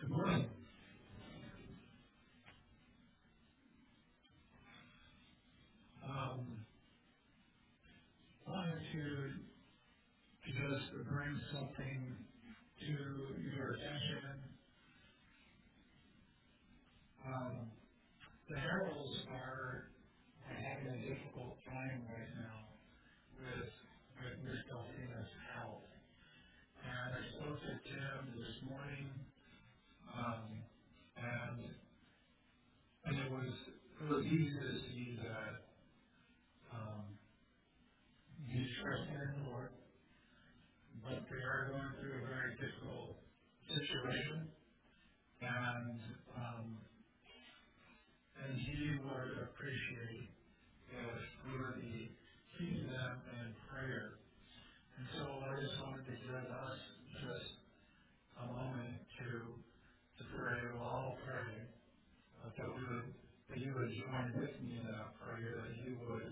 Good morning. Wanted to just bring something to your attention. Um, the Heralds are having a difficult time right now with Miss Delphina's health. And I spoke to Tim this morning, um, and it was easy to see that he's trusting in the Lord, but they are going through a very difficult situation, and um, and he would appreciate if we would be keeping them in prayer. And so I just wanted to give us just a moment to pray. We'll all pray, that you would join with me in that prayer, that you would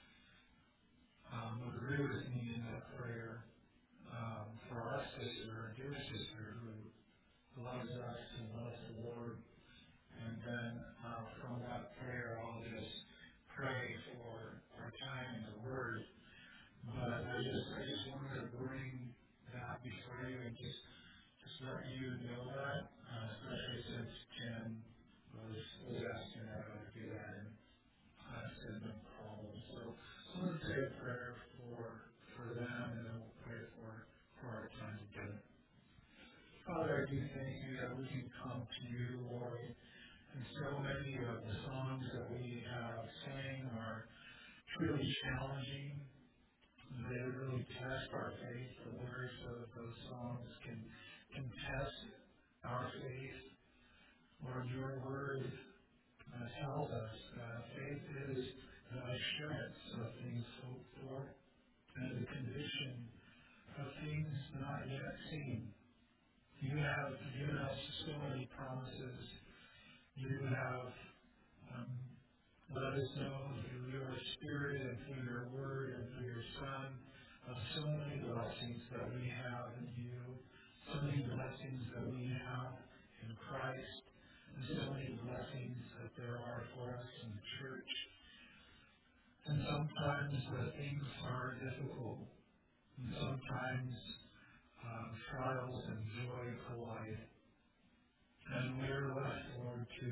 agree with me in that prayer for our sister, our dear sister, who loves us and loves the Lord. And then from that prayer, I'll just pray for our time in the Word. But I just wanted to bring that before you and just let you know that, especially since Tim was asking that I would do that, and I said no problem. So let's say a prayer for them, and then we'll pray for our time together. Father, I do thank you that we can come to you, Lord. And so many of the songs that we have sang are truly challenging. They really test our faith. The words of those songs can test our faith. Lord, your word tells us that faith is the assurance of things hoped for and the conviction of things not yet seen. You have given us so many promises. You have let us know through your Spirit and through your Word and through your Son of so many blessings that we have in you, so many blessings that we have in Christ, and so many blessings that there are for us in the church. And sometimes things are difficult, and sometimes trials and joy collide. And we're left, Lord, to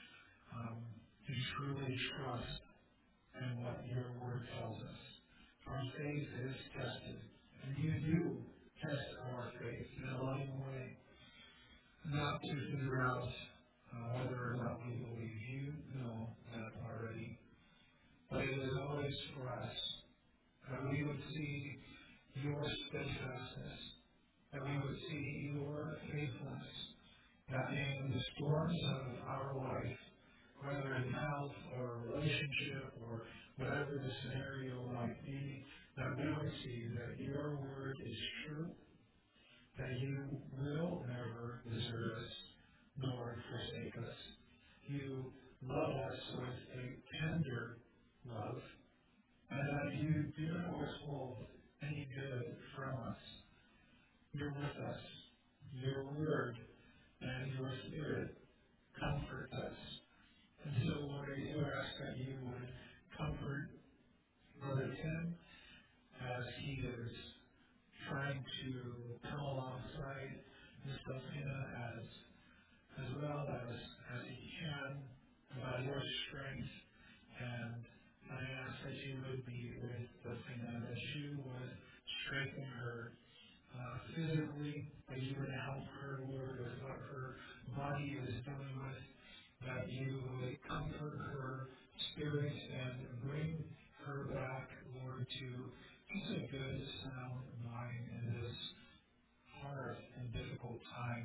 truly trust in what your word tells us. Our faith is tested, and you do test our faith in a loving way, not to figure out whether or not we believe. You know that already. But it is always for us that we would see your steadfastness, that we would see your faithfulness, that in the storms of our life, whether in health or relationship or whatever the scenario might be, that we would see that your word is true, that you will never desert us nor forsake us. You love us with a tender love, and that you do not withhold any good from us. You're with us. Your word and your Spirit comfort us. And so, Lord, I do ask that you would comfort Brother Tim as he is trying to come alongside Miss Delphina as well as he can by your strength. And I ask that you would be with Delphina, that you would strengthen her physically, that you would help her, Lord, with what her body is dealing with, that you would comfort her spirit and bring her back, Lord, to just a good, sound mind in this hard and difficult time,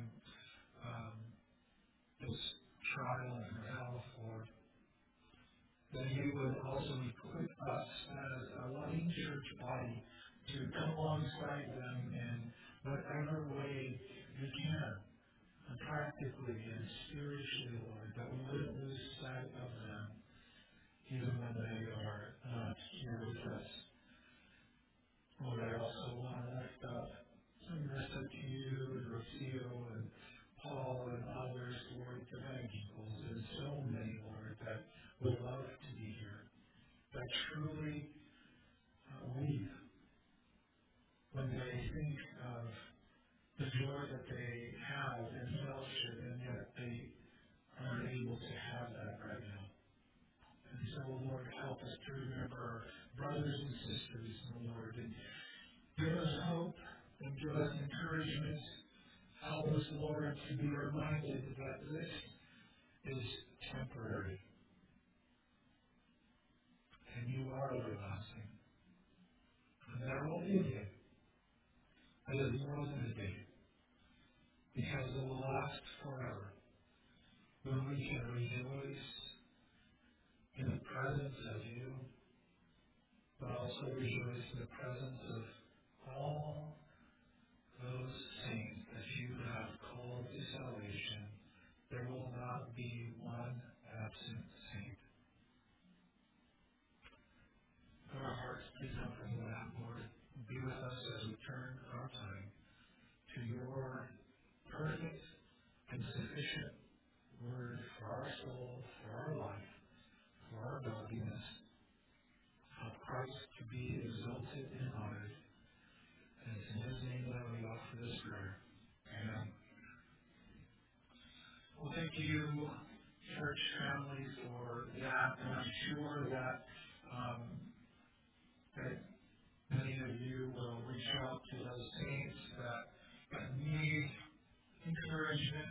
this trial in her health, Lord. That you would also equip us as a loving church body to come alongside them in whatever way we can, and practically and spiritually, Lord, that we wouldn't lose sight of them even when they are not here with us. Lord, I also want to lift up to you and Rocio and Paul and truly weep when they think of the joy that they have in fellowship, and yet they aren't able to have that right now. And so, Lord, help us to remember our brothers and sisters, Lord, and give us hope and give us encouragement. Help us, Lord, to be reminded that this is temporary, and you are everlasting. And there will be a day that is more than a day, because it will last forever, when we can rejoice in the presence of you, but also rejoice in the presence of all those saints that you have called to salvation. There will not be one absent saint. Let our hearts be open to that, Lord. Be with us as we turn our time to your perfect and sufficient word for our soul, for our life, for our godliness. Help Christ to be exalted and honored. And it's in his name that we offer this prayer. Amen. Well, thank you, church family, for that. And I'm sure that many of you will reach out to those saints that need encouragement.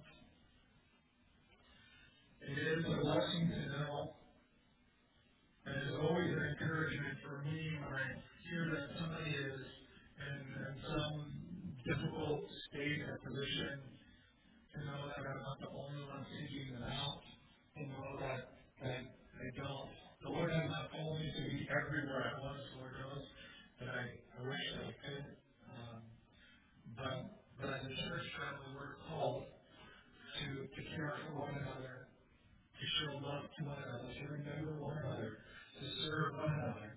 It is a blessing to know, and it's always an encouragement for me when I hear that somebody is in some difficult state or position, to know that I'm not the only one seeking them out, to know that they don't. The Lord has not told me to be everywhere at once. The Lord knows that I wish that I could. But as a church family, we're called to care for one another, to show love to one another, to remember one another, to serve one another.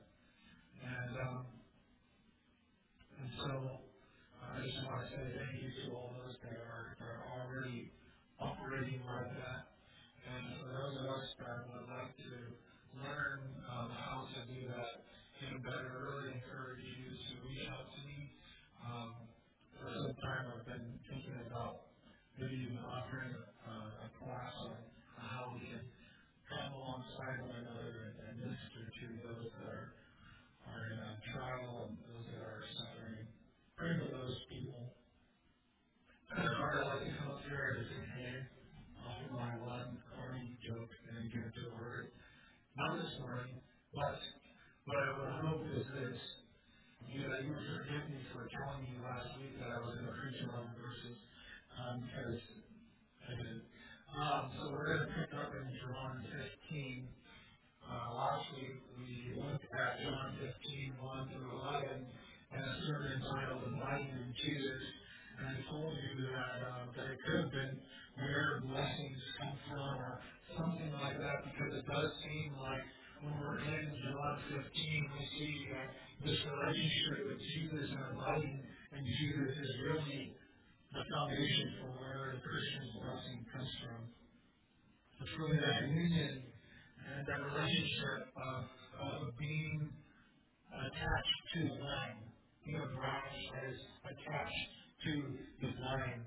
And so I just want to say thank you to all those that are already operating like that. And for those of us that would like to learn how to do that even better, really encourage you to reach out to me. For some time I've been thinking about maybe even offering a class on how we can come alongside one another and minister to those that are in trial and those that are suffering. Pray for those people. And it's hard to like to come up here and say, hey, offer my one corny joke and give it to the Lord. Not this morning, but what I would hope is this. You would forgive me for telling you last week that I was going to preach a lot of verses, because I did. So we're going to pick up in John 15. Last week we looked at John 15, 1 through 11, and a sermon entitled Abiding in Jesus. And I told you that it could have been where blessings come from or something like that, because it does seem like when we're in John 15, we see that this relationship with Jesus and abiding in Jesus is really the foundation for where the Christian's blessing comes from. It's really that union and that relationship of being attached to the vine, being a branch that is attached to the vine.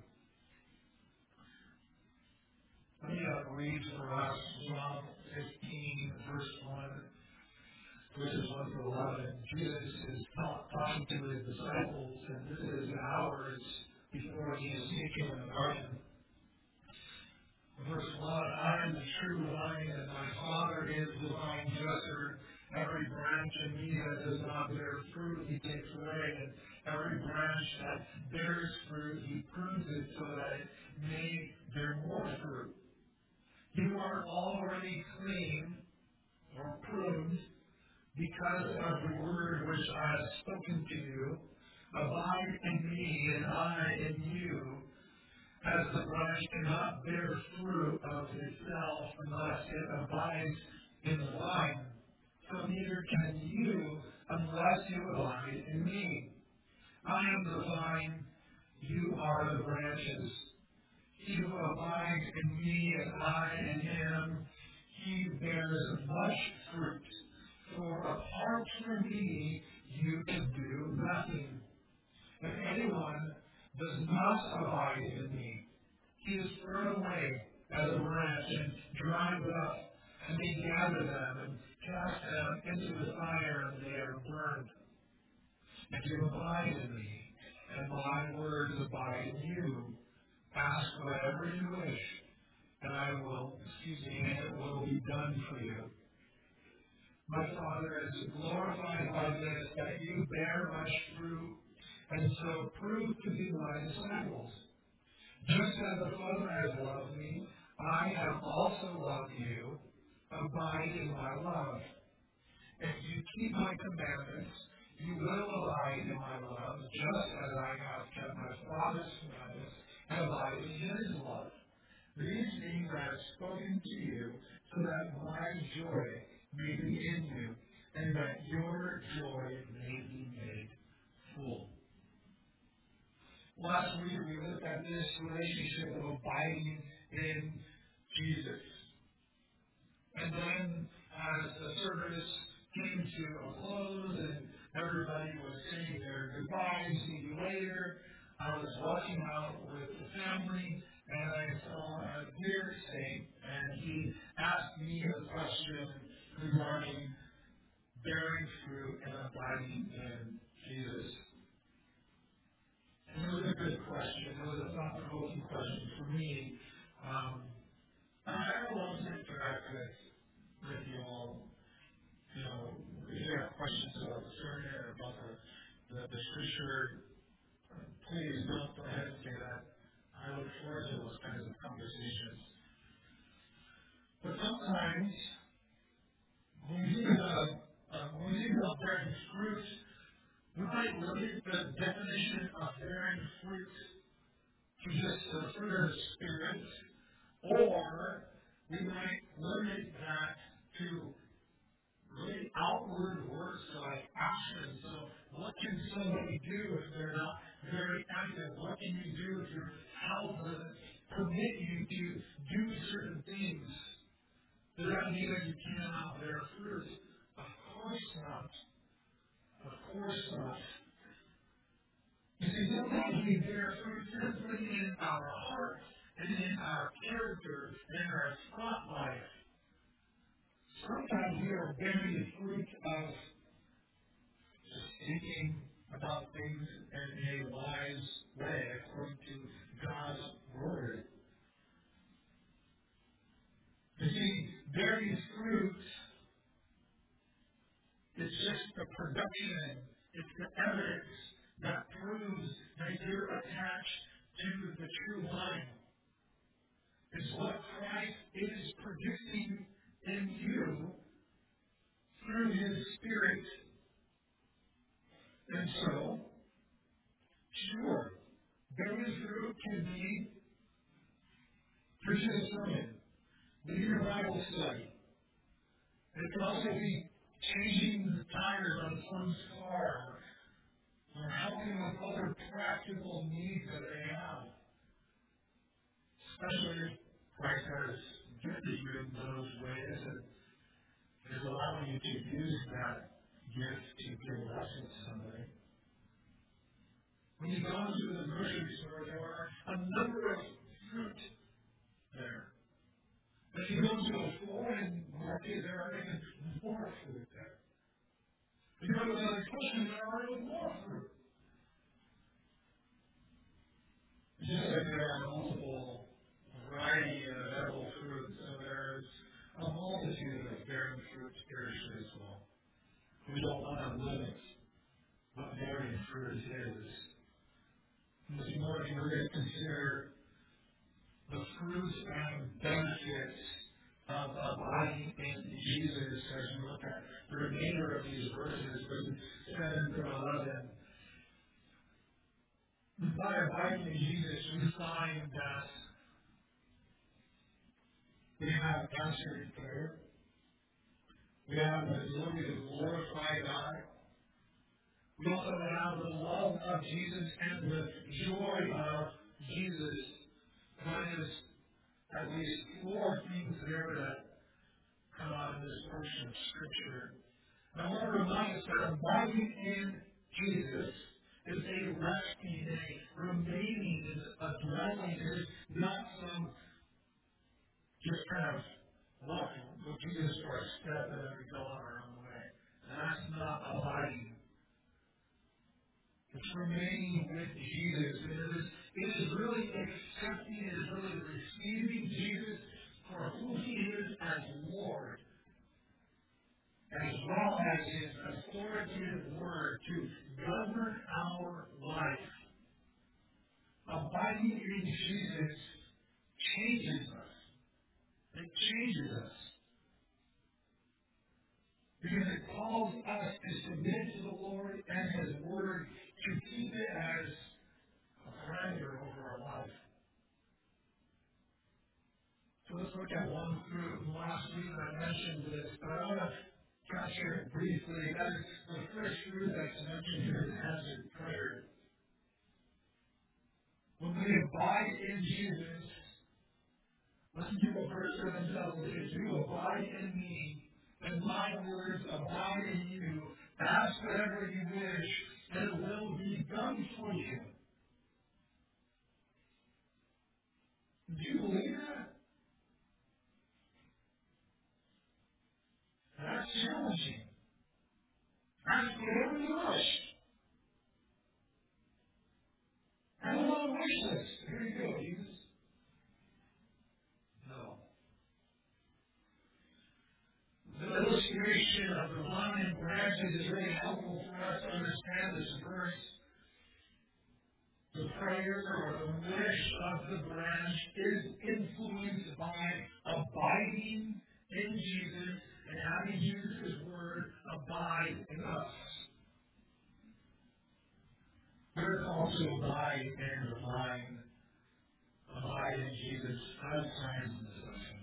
Let me read for us John 15, verse 1. Verses 1 through 11. Jesus is talking to his disciples, and this is hours before he is taken in the garden. Verse 1, I am the true vine, and my Father is the vine dresser. Every branch in me that does not bear fruit, he takes away, and every branch that bears fruit, he prunes it so that it may bear more fruit. You are already clean or pruned because of the word which I have spoken to you. Abide in me, and I in you. As the branch cannot bear fruit of itself unless it abides in the vine, so neither can you unless you abide in me. I am the vine, you are the branches. He who abides in me and I in him, he bears much fruit. For apart from me, you can do nothing. If anyone does not abide in me, he is thrown away as a branch and dried up, and they gather them and cast them into the fire, and they are burned. If you abide in me, and my words abide in you, ask whatever you wish, and it will be done for you. My Father is glorified by this, that you bear much fruit, and so prove to be my disciples. Just as the Father has loved me, I have also loved you. Abide in my love. If you keep my commandments, you will abide in my love, just as I have kept my Father's commandments and abide in his love. These things I have spoken to you, so that my joy may be in you, and that your joy may be made full. Last week we looked at this relationship of abiding in Jesus. And then as the service came to a close and everybody was saying their goodbyes, see you later, I was walking out with the family and I saw a dear saint, and he asked me a question regarding bearing fruit and abiding in Jesus. And it was a good question. It was a thought-provoking question for me. I love to interact with you all. If you have questions about the sermon or about the scripture, please don't hesitate. I look forward to those kinds of conversations. But sometimes, when we think about bearing fruit, we might limit the definition of bearing fruit to just the fruit of the Spirit, or we might limit that to really outward works like action. So what can somebody do if they're not very active? What can you do if your health doesn't permit you to do certain things? Does that mean that you cannot bear fruit? Of course not. Of course not. You see, sometimes we bear fruit simply in our heart and in our character and in our thought life. Sometimes we are bearing the fruit of just thinking about things in a wise way according to God's Word. You see, bearing fruit is just the production, it's the evidence that proves that you're attached to the true vine. It's what Christ is producing in you through his Spirit. And so, sure, bearing fruit can be preaching a sermon, leading a Bible study. It can also be changing the tires on someone's car or helping with other practical needs that they have. Especially if Christ has gifted you in those ways and is allowing you to use that gift to give a lesson to somebody. When you go into the grocery store, there are a number of fruit there. If you go to a foreign market, there are even more fruit there. If you go to another country, there are even more fruit. Just like there are multiple variety of edible fruits, so there's a multitude of bearing fruit spiritually as well. We don't want to limit what bearing fruit is. This morning we're going to consider the fruits and benefits of abiding in Jesus as we look at the remainder of these verses, verses 7 through 11. By abiding in Jesus, we find that we have answered prayer. We have the ability to glorify God. We also have the love of Jesus and the joy of Jesus. There is at least 4 things there that come out of this portion of Scripture. I want to remind us that abiding in Jesus is a resting, a remaining, is a dwelling. It is not some just kind of walking with Jesus for a step and then we go on our own way. That's not abiding. It's remaining with Jesus. It is really accepting, it is really receiving Jesus for who he is as Lord, as well as his authoritative word to govern our life. Abiding in Jesus changes us. It changes us. Because it calls us to submit to the Lord and his word, to keep it as a parameter over our life. So let's look at one fruit. Last week I mentioned this, but I want to capture it briefly. That is the first fruit that's mentioned here is answered prayer. When we abide in Jesus, listen to what verse 7 tells us. If you abide in me, and my words abide in you, ask whatever you wish, and it will be done for you. Do you believe that? That's challenging. Ask whatever you wish. I don't want to wish this. Here you go, Jesus. No. The illustration of the vine and branches is really helpful for us to understand this verse. The prayer or the wish of the branch is influenced by abiding in Jesus and having Jesus' word abide in us. We're called to abide in the vine, abide in Jesus 5 times in this lesson.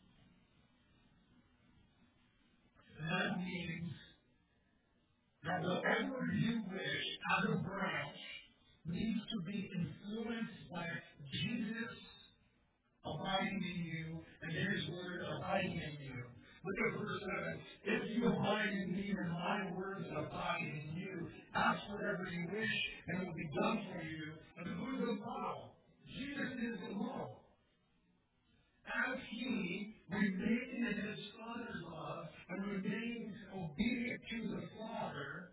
And that means that whatever you wish as a branch needs to be influenced by Jesus abiding in you and his word abiding in you. Look at verse 7. If you abide in me and my words abide in you, ask whatever you wish and it will be done for you. And who's the model? Jesus is the model. As he remained in his Father's love and remained obedient to the Father,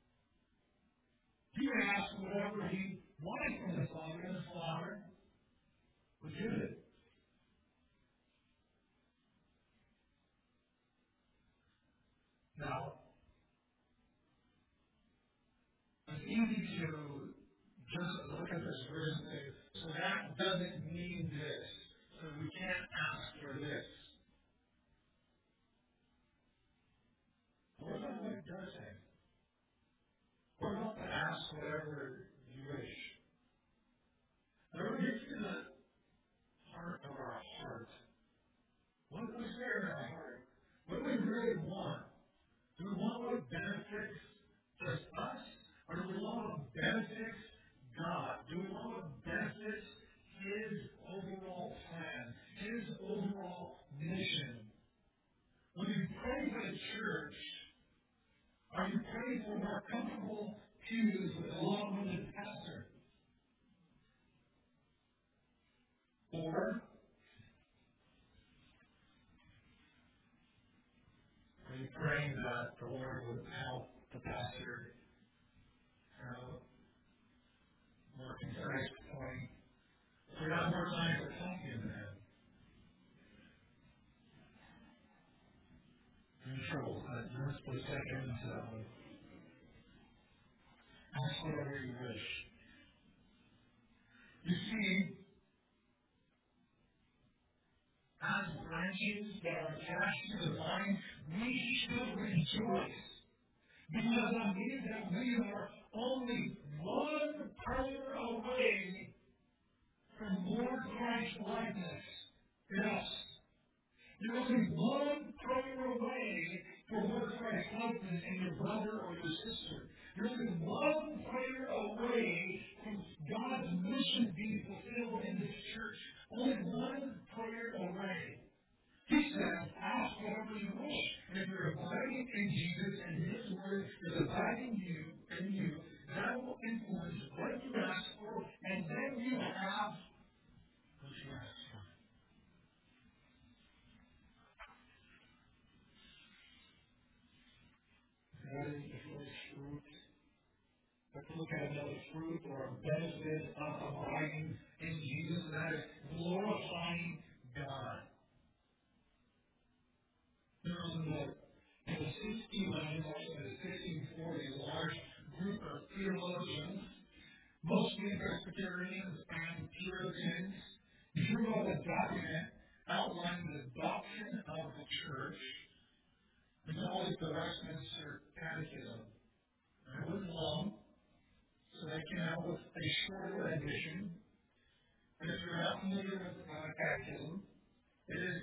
he asked whatever he wanted from the Father, and the Father would give it. Now, it's easy to just look at this verse and say, so that doesn't mean this, so we can't ask for this. What about what it does say? What about to ask whatever you wish? Whatever gets to the heart of our heart. What was there in our heart? What do we really want? Do we want what benefits just us? Or do we want what benefits God? Do we want what benefits his overall plan, his overall mission? When you pray for the church, are you praying for more comfortable pews with a long-winded pastor? Or are you praying that the Lord would help the pastor have a more concise point? So we have more time for talking to him. In trouble. Just for a second. Ask whatever you wish. You see, as branches that are attached to the vine, we should rejoice. Because that means that we are only one prayer away from more Christ likeness in us. You're only one prayer away from more Christ likeness in your brother or your sister. You're only one prayer away from God's mission being fulfilled in this church. Only one prayer away. He says, ask whatever you wish. And if you're abiding in Jesus and his about abiding in Jesus, and that is glorifying God. There was in the 1600s, also in the 1640s, a large group of theologians, mostly Presbyterians and Puritans, drew up a document outlining the doctrine of the church. We call it the Westminster Catechism. It wasn't long, so they came out with a shorter edition. And if you're not familiar with catechism, it is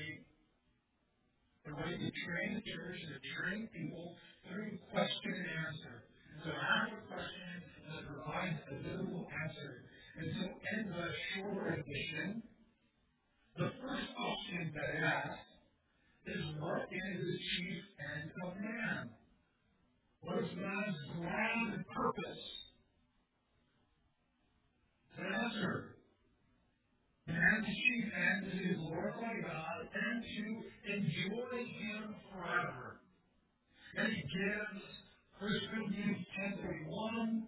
a way to train the church, to train people through question and answer. So ask a question that provides a biblical answer. And so in the shorter edition, the first question that it asks is, what is the chief end of man? What is man's grand purpose? The answer: man's chief end is to glorify God and to enjoy Him forever. And he gives 1 Corinthians 10:31,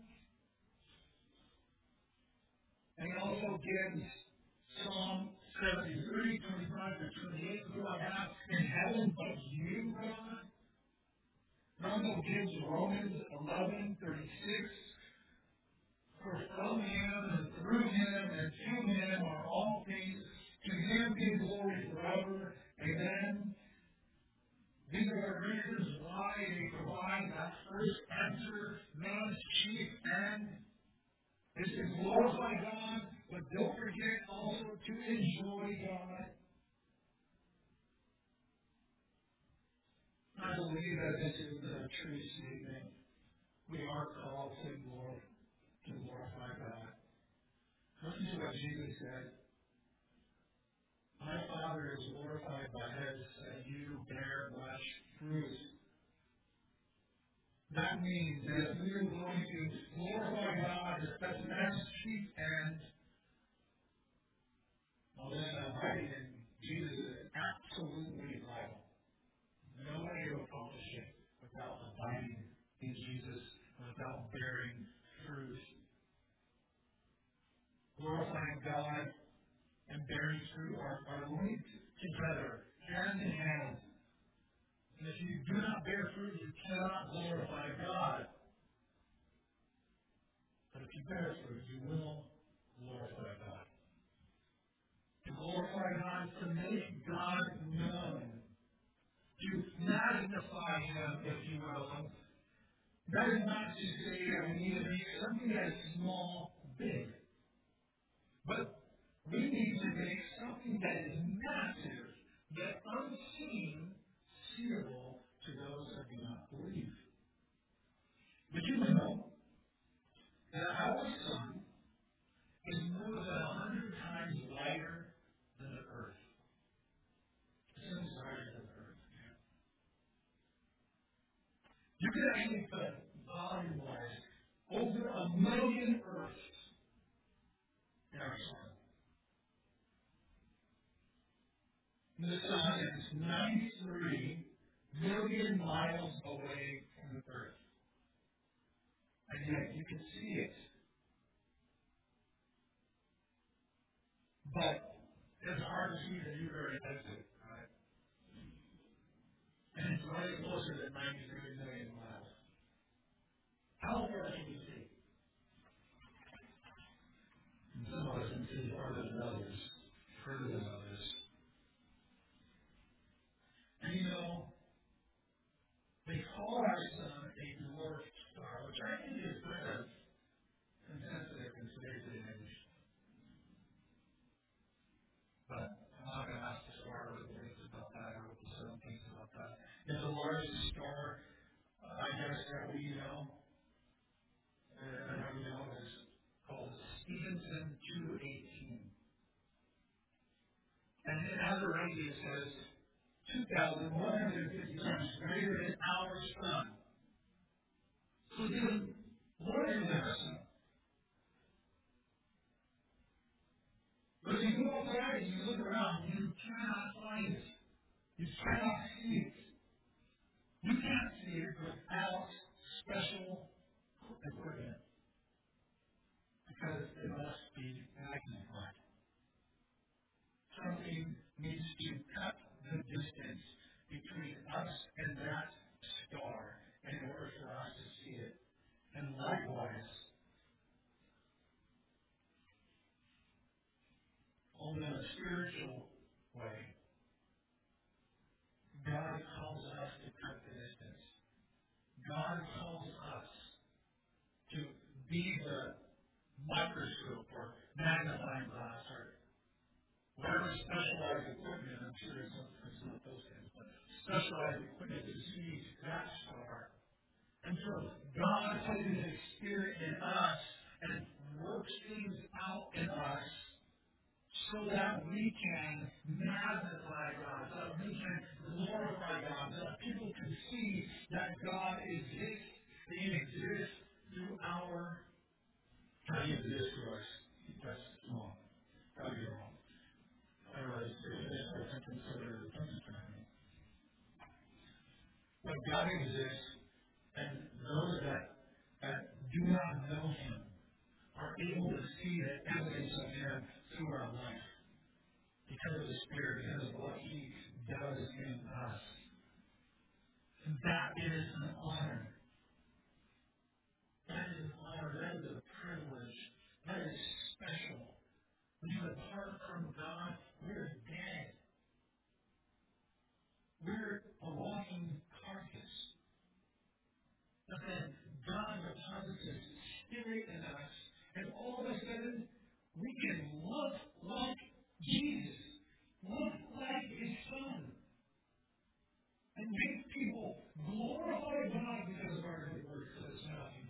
and he also gives Psalm 73:25-28. Who I have in heaven but you, God? He also gives Romans 11:36. For from Him and through Him and to Him are all things. To Him be glory forever. Amen. These are the reasons why they provide that first answer. Man's chief end is to glorify God, but don't forget also to enjoy God. I believe that this is a true statement. We are called to glorify God. Listen to what Jesus said. My Father is glorified by this, that you bear much fruit. That means that if we are going to glorify God, that's man's chief end, well then abiding in Jesus is absolutely vital. No way to accomplish it without abiding in Jesus, without bearing fruit. Glorifying God and bearing fruit are linked together, hand in hand. And if you do not bear fruit, you cannot glorify God. But if you bear fruit, you will glorify God. To glorify God is to make God known, to magnify Him, if you will. That is not to say that we need to make something that is small big. But we need to make something that is massive, yet unseen, seeable to those that do not believe. Did you know that our sun is more than 100 times lighter than the earth? The sun is lighter than the earth. You can actually put volume-wise over 1 million earths in our sun. The sun is 93 million miles away from the earth. And yet you can see it. But it's hard to see that you're very exit, right? And it's way closer than 93 million miles. How far can you see? And some of us can see farther than others, further than others. And you know, they call our sun a dwarf star, which I think is kind of insensitive in today's age. But I'm not going to ask the star what it thinks about that or what the sun thinks about that. It's the largest star, I guess, that we know. That we know is called Stephenson 218. And it has a radius that is 2,150 times greater than our sun. So it's even larger than our sun. But if you go outside and you look around, you cannot find it. You cannot see it. You can't see it without special equipment. because it must be magnified. Something needs to cut the distance between us and that star in order for us to see it. And likewise, only in a spiritual way, God calls us to cut the distance. God calls us to be the microscope or magnifying glass or whatever specialized equipment, I'm sure it's not those things, but specialized equipment to see that star. And so God places His Spirit in us and works things out in us so that we can magnify God, so that we can glorify God, so that people can see that God exists, that He exists through our. How He exists through us. That's wrong. That would be wrong. But God exists, and those that do not know Him are able to see the evidence of Him through our life because of the Spirit, because of what He does in us. And that is an honor. That is an honor. That is a privilege. That is special. Because apart from God, we're dead. We're a walking carcass. But then God deposits His Spirit in us, and all of a sudden, we can look like Jesus, look like His Son, and make people glorify God because of our good works, says Matthew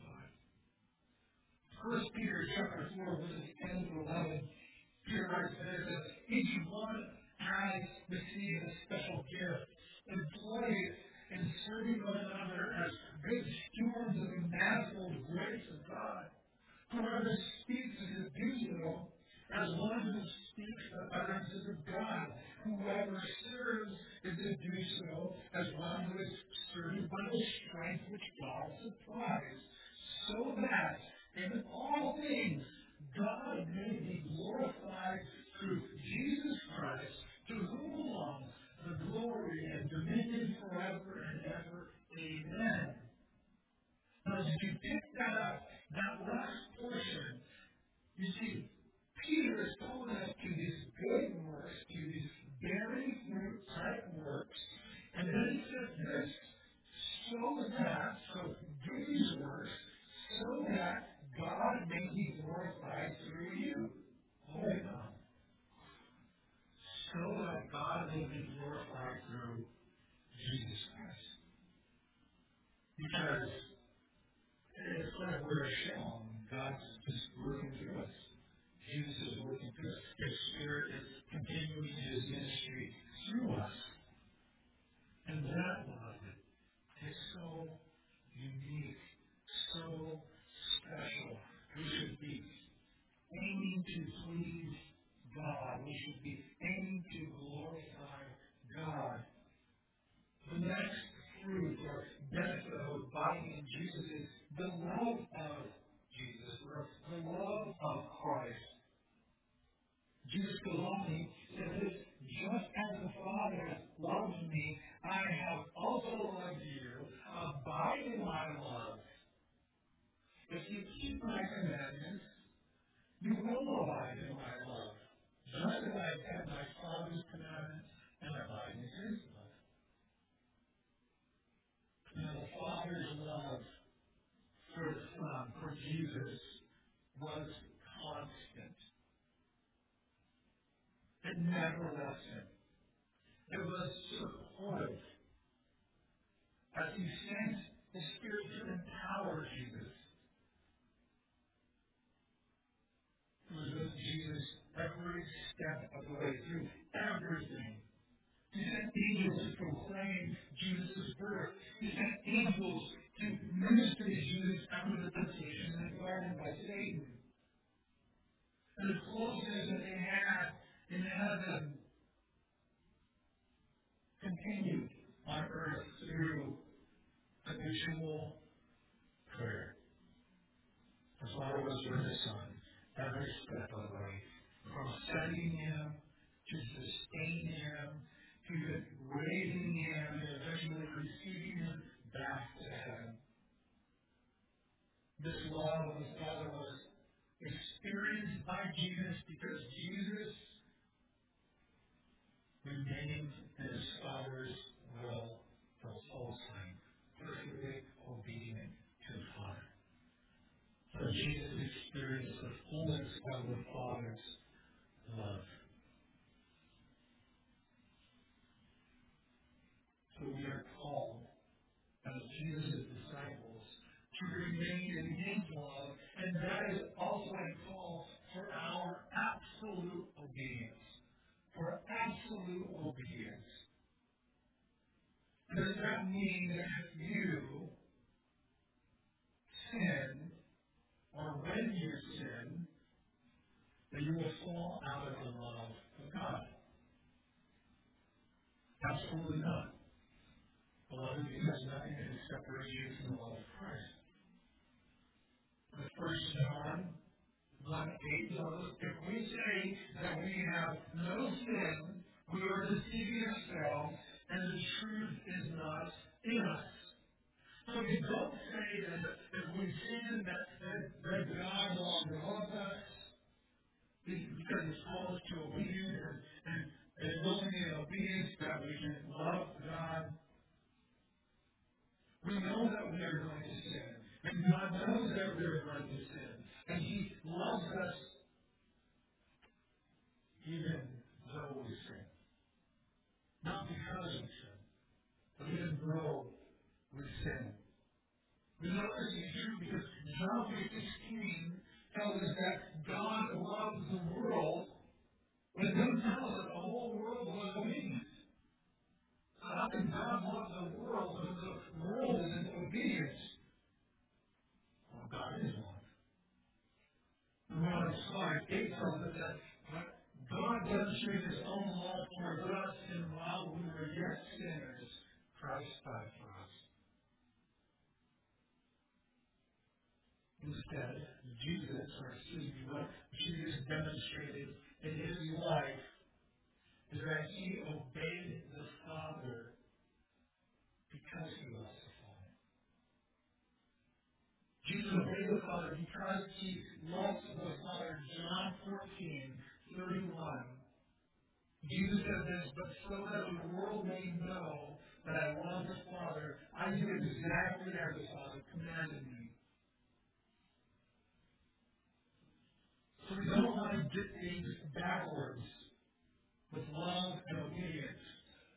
5. 1 Peter chapter 4, verses 10 to 11, Peter writes there that each one has received a special gift. Employ it in serving one another as good stewards of the manifold grace of God. Whoever speaks is to do so as one who speaks the utterances of God. Whoever serves is to do so as one who is served by the strength which God supplies, so that in all things God may be glorified through Jesus Christ, to whom belongs the glory and dominion forever and ever. Amen. Now, as you pick that up, that last portion, you see, Peter is calling us to these good works, to these bearing fruit type works, and then he says this, so do these works, so that God may be glorified through you. Hold on. So that God may be glorified through Jesus Christ. Because it's like we're a shell. God's just working through us. Jesus is working through us. His Spirit is continuing His ministry through us. And that, beloved, is so unique, so special. We should be aiming to please God. We should be aiming to glorify God. The next fruit or benefit of abiding in Jesus is the love of Jesus, or the love of Christ. Jesus goes on, He says, just as the Father has loved me, I have also loved you. Abide in my love. If you keep my commandments, you will abide in my love. Just as I have my Father's commandments and abide in His love. Now, the Father's love for the Son, for Jesus, was constant. It never left Him. It was supportive. As He sent the Spirit to empower Jesus, it was with Jesus every step of the way through everything. He sent angels to proclaim Jesus' birth. He sent angels to minister to Jesus after the temptation in the garden by Satan. And the closeness that they had in heaven continued on earth through habitual prayer. The Father was with His Son, every step of the way, from sending him to sustaining him, to raising him, and eventually receiving him back to heaven. This love of the Father was experienced by Jesus because Jesus remained in his Father's will the whole time, perfectly obedient to the Father. So Jesus experienced the fullness of the Father's love. So we are called, as Jesus' disciples, to remain in his love, and that is also a call for our absolute obedience. For absolute obedience. Does that mean that if you sin, or when you sin, that you will fall out of the love of God? Absolutely not. Beloved, because nothing can separate you from the love of Christ. The 1 John 1:8 tells us, if we say that we have no sin, we are deceiving ourselves, and the truth is not in us. So you don't say that if we sin, that God loves us, because He's called us to obedience, and it's only in obedience that we can love God. We know that we are going to sin, and God knows that we are going to sin, and He loves us even though we sin. Not because we sin, but even though we sin. We know this is true because John 3:16 tells us that God loves the world, but it doesn't tell us that the whole world was obedient. So how can God love the world when the world is in obedience? Well, God is love. Romans 5:8 tells us that God demonstrated His own love towards us, and while we were yet sinners, Christ died for us. Instead, what Jesus demonstrated in his life is that he obeyed the Father because he loves the Father. Jesus obeyed the Father because he loves the Father. John 14:31. Jesus said this, but so that the world may know that I love the Father, I do exactly as the Father commanded me. So we don't want to get things backwards with love and obedience.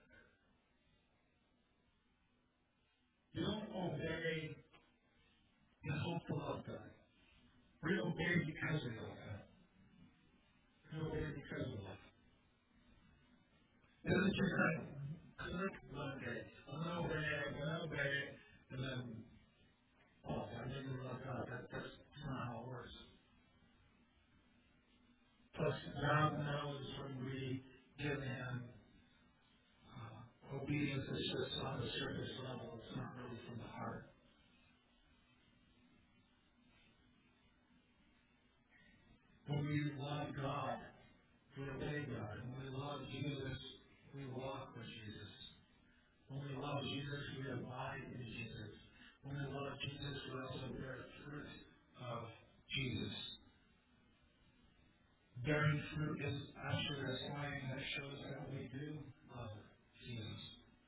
You don't obey and hope to love God. We obey because we love God. We obey because we love Him. It isn't just like click one day. I'm going to obey it, and then, I didn't love God. That's not how it works. Plus, God knows when we give Him obedience is just on the surface level. It's not really from the heart. When we love God, we obey God. When we love Jesus, we walk with Jesus. When we love Jesus, we abide in Jesus. When we love Jesus, we also bear fruit of Jesus. Bearing fruit is actually a sign that shows that we do love Jesus.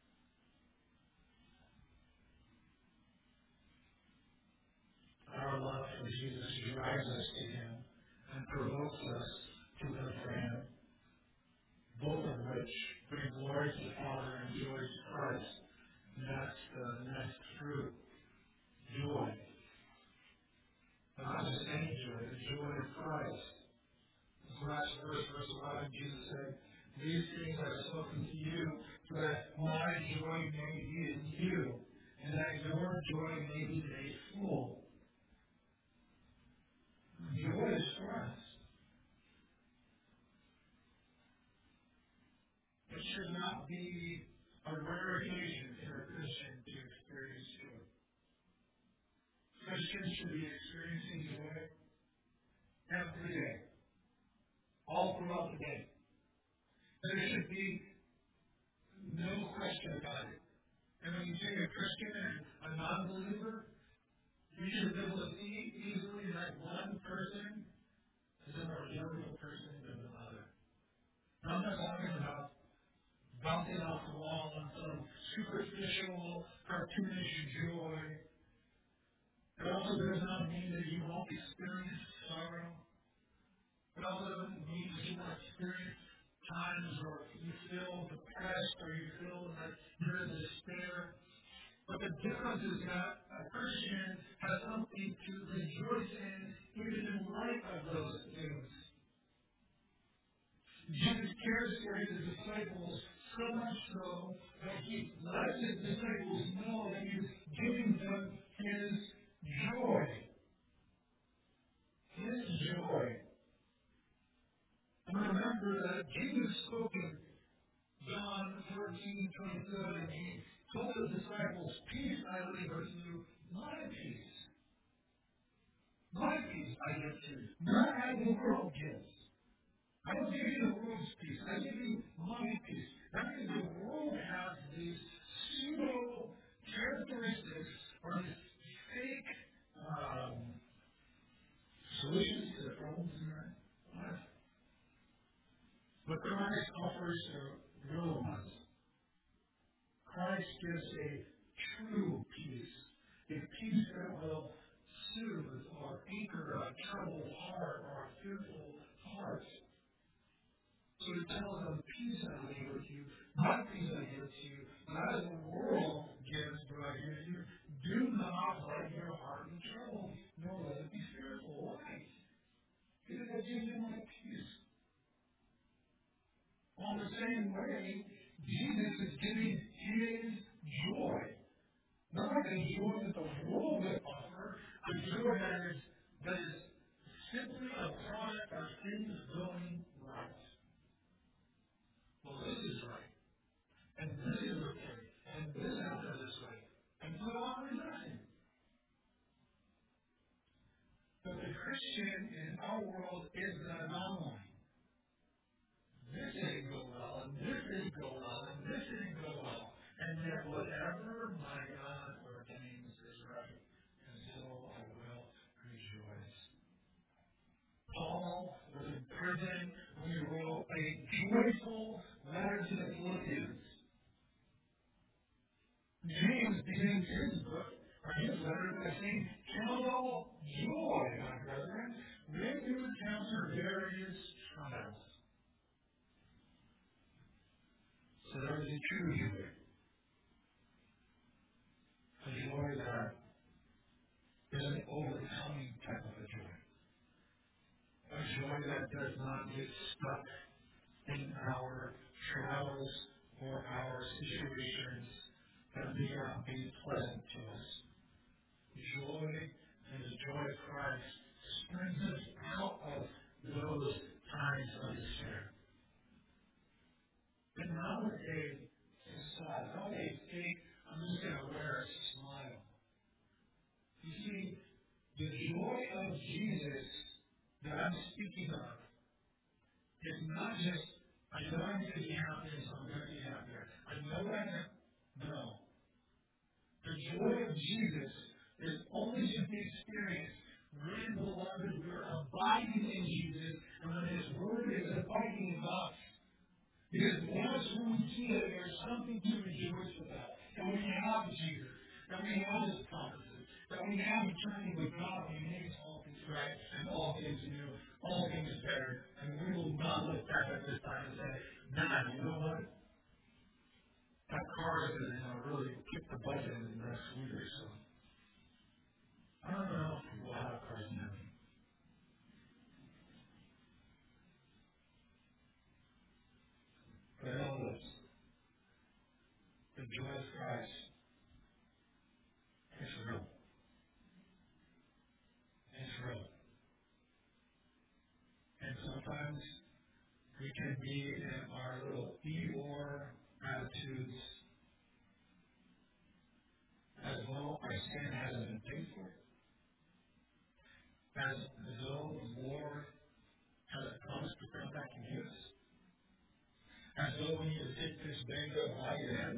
Our love for Jesus drives us to Him and provokes us to live for Him, both of which bring glory to the Father and joy to Christ. And that's the next fruit, joy. But not just any joy, the joy of Christ. This last verse, verse 11, Jesus said, these things I have spoken to you, so that my joy may be in you, and that your joy may be made full. Joy is for us. It should not be a rare occasion for a Christian to experience joy. Christians should be experiencing joy every day, all throughout the day. There should be no question about it. And when you take a Christian and a non-believer, you should be able to see easily that one person is a more jovial person than another. Now, I'm not talking about bouncing off the wall on some superficial, cartoonish joy. It also does not mean that you won't experience sorrow. It also doesn't mean that you won't experience times where you feel depressed or you feel like you're in despair. But the difference is that a Christian has something to rejoice in even in light of those things. Jesus cares for his disciples so much so that he lets his disciples know that he's giving them his joy. His joy. And remember that Jesus spoke in John 14:27, and he told his disciples, "Peace I leave with you, my peace. My peace I give to you, not as the world gives. I don't give you the world's peace. I give you my peace." That means the world has these pseudo characteristics or these fake solutions to the problems in their life. But Christ offers the real ones. Christ gives a true peace, a peace that will soothe or anchor a troubled heart or a fearful heart. So he tells them, "Peace I leave with you, my peace I give to you, not as the world gives, do I give you. Do not let your heart be troubled, nor let it be fearful." Why? Because I give you my peace. On the same way, Jesus is giving his joy. Not like the joy that the world would offer, a joy that is simply a product of things going right. Well, this is right, and this is okay, and this happens this way, and put on resign. But the Christian in our world is the anomaly. This didn't go well, and this didn't go well, and this didn't go well. And yet whatever my God ordains is right, and so I will rejoice. Paul was in prison when he wrote a joyful letter to the Philippians. James begins his book, or his letter, by saying, "Count it all joy, my brethren, when you encounter various trials." So there is a true joy. A joy that is an overcoming type of a joy. A joy that does not get stuck in our trials or our situations that may not be pleasant to us. Joy and the joy of Christ springs us out of those times of despair. But not with a facade, not a fake, "I'm just going to wear a smile." You see, the joy of Jesus that I'm speaking of is not just, "I know I'm going to be happy, so I'm going to be happier. I know I am." No. The joy of Jesus is only to be experienced when, beloved, we're abiding in Jesus and when his word is abiding in us. Because that's when we see that there's something to rejoice about. That we have Jesus. That we have his promises. That we have eternity with God. He makes all things right and all things new. All things better. And we will not look back at this time and say, "Man, you know what? That car is going to really kick the bucket in the next week or so." I don't know if people have cars in heaven. But I know this. The joy of Christ is real. It's real. And sometimes we can be in our little Eeyore attitudes as though our sin hasn't been paid for. As though the Lord though we need to take this banged up light in,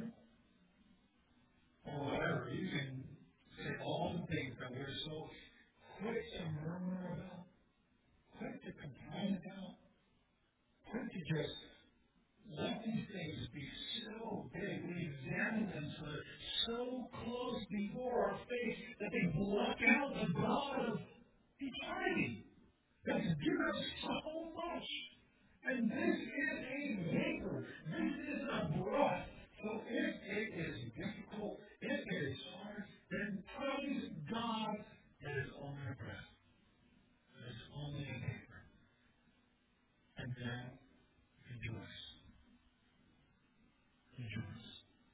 or whatever. You can say all the things that we're so quick to murmur about, quick to complain about, quick to just let these things be so big. We examine them so close before our face that they block out the God of eternity that's given us so much. And this is a vapor. This is a breath. So if it is difficult, if it is hard, then praise God that it's only a breath. It's only a vapor. And then rejoice. Rejoice.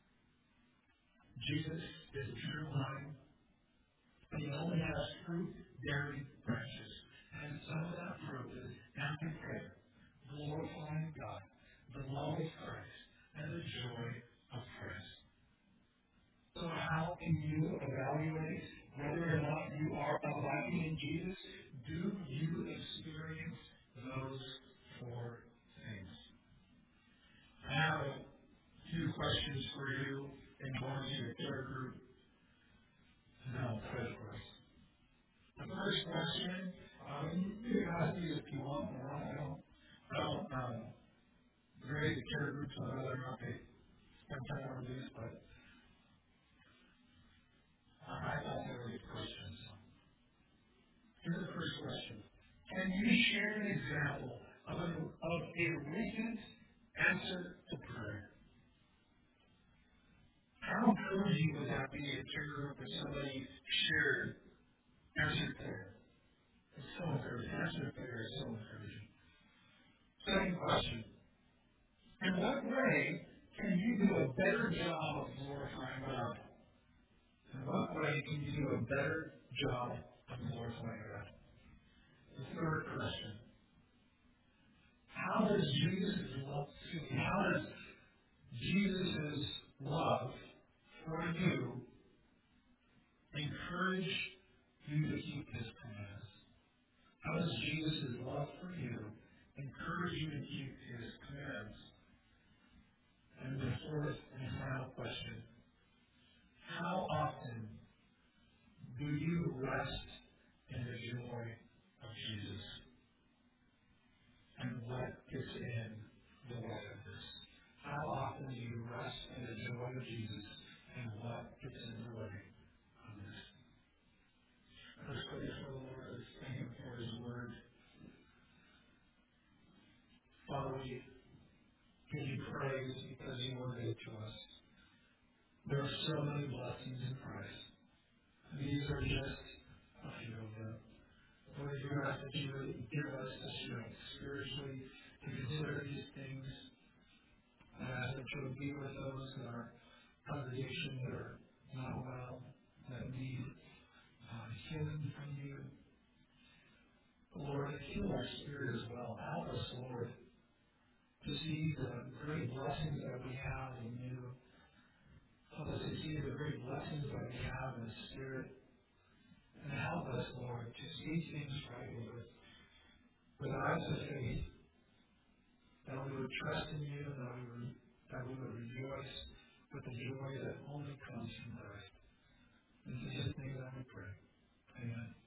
Jesus is the true vine, and he only has fruit-bearing branches. And some of that fruit is after prayer, glorifying God, the love of Christ, and the joy of Christ. So how can you evaluate whether or not you are abiding in Jesus? Do you experience those four things? I have a few questions for you in going to your care group. No, pray for us. The first question, you can ask me if you want more. I don't grade the care groups on whether or not they spend time on these, but I thought they were good questions. Here's the first question. Can you share an example of a recent answer to prayer? How encouraging would that be in your group if somebody shared answered prayer? It's so encouraging. Answered prayer is so encouraging. Second question. In what way can you do a better job of glorifying God? In what way can you do a better job of glorifying God? The third question. How does Jesus' love for you encourage you to keep his commands? How does Jesus' love for you encourage you to keep his commands? And the fourth and final question. How often do you rest in the joy of Jesus? And what gets in the way of this? How often do you rest in the joy of Jesus? And what gets in the way of this? Let's pray for the Lord. Let's thank him for his word. Father, we give you praise because you are good to us. There are so many blessings in Christ. These are just a few of them. Lord, we ask that you would give us the strength spiritually to consider these things. I ask that you would be with those in our congregation that are not well, that need healing from you. Lord, heal our spirit as well. Help us, Lord, to see the great blessings that we have in you. Help us to see the great blessings that we have in the Spirit. And help us, Lord, to see things rightly with eyes of faith, that we would trust in you, that we would rejoice with the joy that only comes from Christ. In Jesus' name that we pray. Amen.